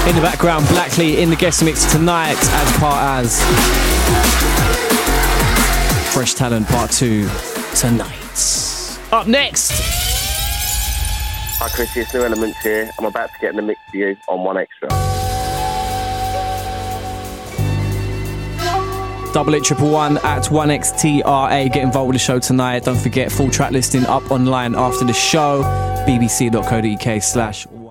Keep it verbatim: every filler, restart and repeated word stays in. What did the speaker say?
In the background, Blackley in the guest mix tonight as part as Fresh Talent Part two tonight. Up next. Hi Chrissy, it's New Elements here. I'm about to get in the mix for you on One Extra. Double it triple one at one X T R A. Get involved with the show tonight. Don't forget, full track listing up online after the show. bbc.co.uk slash